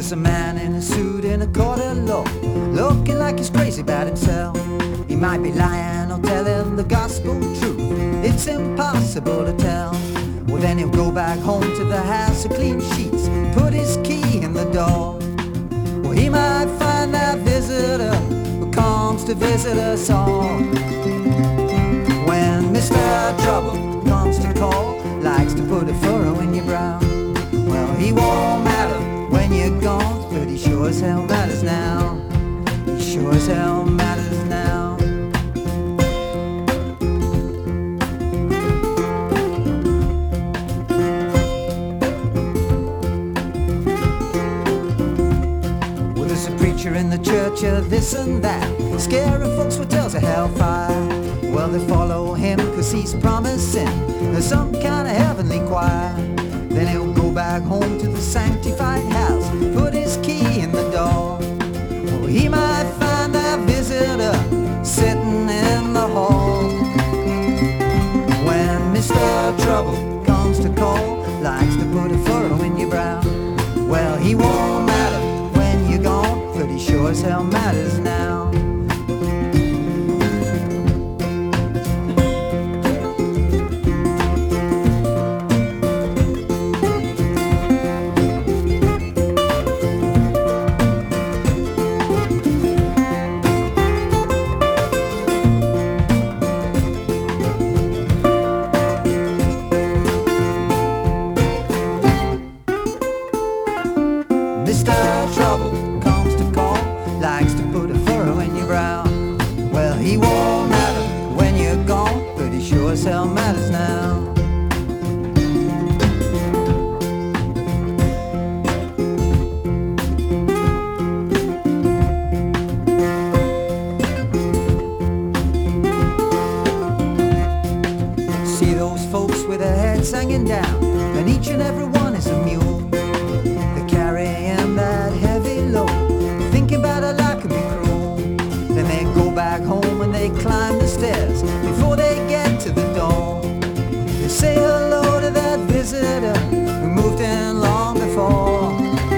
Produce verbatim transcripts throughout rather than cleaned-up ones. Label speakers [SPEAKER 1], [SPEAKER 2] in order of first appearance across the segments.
[SPEAKER 1] There's a man in a suit in a court of law, looking like he's crazy about himself. He might be lying or telling the gospel truth. It's impossible to tell. Well, then he'll go back home to the house of clean sheets, put his key in the door. Well, he might find that visitor who comes to visit us all. When Mister Trouble comes to call, likes to put a furrow in your brow. Well, he won't matter when you're gone, but he sure as hell matters now. He sure as hell matters now. Well, there's a preacher in the church of this and that, scaring folks with tales of hellfire. Well, they follow him cause he's promising some kind of heavenly choir. Then he'll go back home to the sanctified house, put his key in the door. Well, he might find that visitor sitting in the hall. When Mister Trouble comes to call, likes to put a furrow in your brow. Well, he won't matter when you're gone, but he sure as hell matters now. Mister Trouble comes to call, likes to put a furrow in your brow. Well, he won't matter when you're gone, but he sure as hell matters now. See those folks with their heads hanging down, and each and every one is a mule. That heavy load, thinking about a life can be cruel. Then they go back home and they climb the stairs before they get to the door. They say hello to that visitor who moved in long before.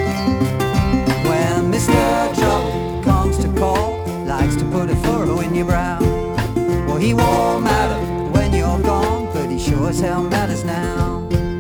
[SPEAKER 1] When Mister Trouble comes to call, likes to put a furrow in your brow. Well, he won't matter when you're gone, but he sure as hell matters now.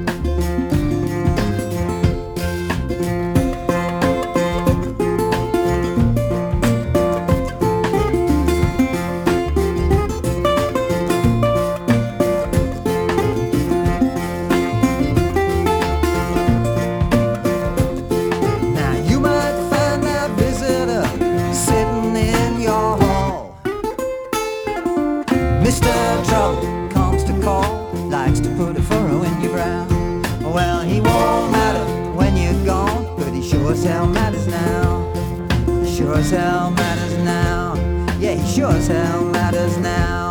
[SPEAKER 1] Mister Trouble comes to call, likes to put a furrow in your brow. Well, he won't matter when you're gone, but he sure as hell matters now. Sure as hell matters now. Yeah, he sure as hell matters now.